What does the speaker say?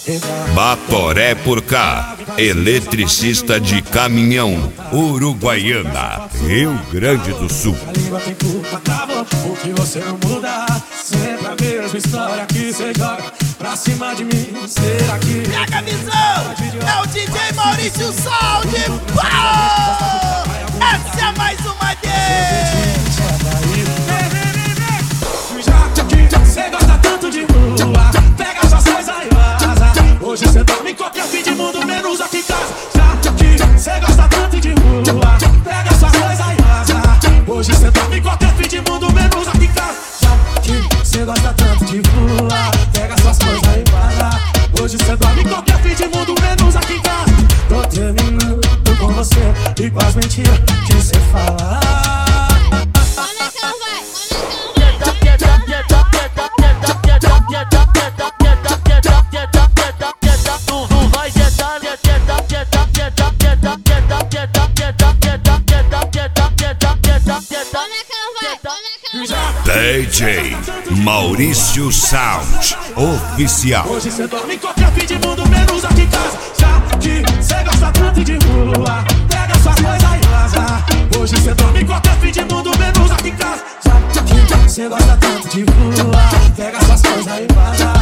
Batoré por cá, eletricista de caminhão, Uruguaiana, Rio Grande do Sul. O que você não muda, sempre a mesma história que você joga pra cima de mim. Será que pega a visão? É o DJ Maurício Sound. Pau! Essa é mais uma dele. Já que você gosta tanto de rua, pega suas coisas e vaza. Hoje você dorme em qualquer fim de mundo, menos aqui em casa. Já que você gosta tanto de rua, pega suas coisas e vaza. Hoje você dorme em qualquer fim de mundo, menos aqui em casa. Já que você gosta tanto de rua, pega suas coisas e vaza. Hoje você dorme em qualquer fim de mundo, menos aqui em casa. Tô terminando com você e com as mentiras que você fala. DJ Maurício Sound Oficial. Hoje você dorme em qualquer fim de mundo, menos aqui em casa. Já que você gosta tanto de rua, pega suas coisas e vaza. Hoje você dorme em qualquer fim de mundo, menos aqui em casa. Já que você gosta tanto de rua, pega suas coisas e vaza.